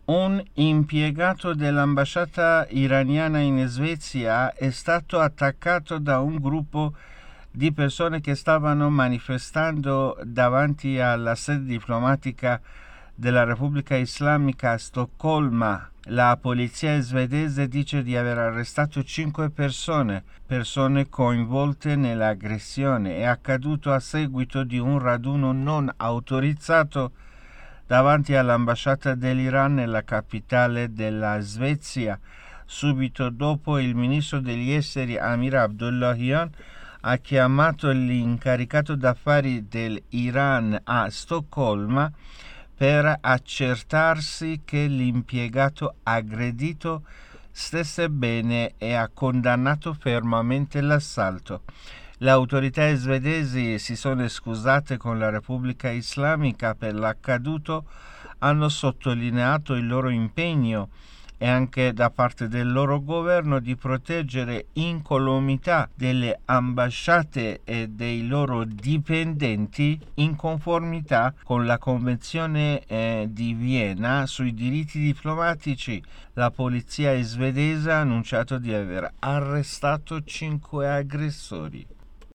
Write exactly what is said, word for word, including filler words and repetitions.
Un impiegato dell'ambasciata iraniana in Svezia è stato attaccato da un gruppo di persone che stavano manifestando davanti alla sede diplomatica della Repubblica Islamica a Stoccolma. La polizia svedese dice di aver arrestato cinque persone, persone coinvolte nell'aggressione. È accaduto a seguito di un raduno non autorizzato davanti all'ambasciata dell'Iran nella capitale della Svezia. Subito dopo il ministro degli esteri Amir Abdullahian ha chiamato l'incaricato d'affari dell'Iran a Stoccolma per accertarsi che l'impiegato aggredito stesse bene e ha condannato fermamente l'assalto. Le autorità svedesi si sono scusate con la Repubblica Islamica per l'accaduto, hanno sottolineato il loro impegno e anche da parte del loro governo di proteggere incolumità delle ambasciate e dei loro dipendenti in conformità con la Convenzione eh, di Vienna sui diritti diplomatici. La polizia svedese ha annunciato di aver arrestato cinque aggressori.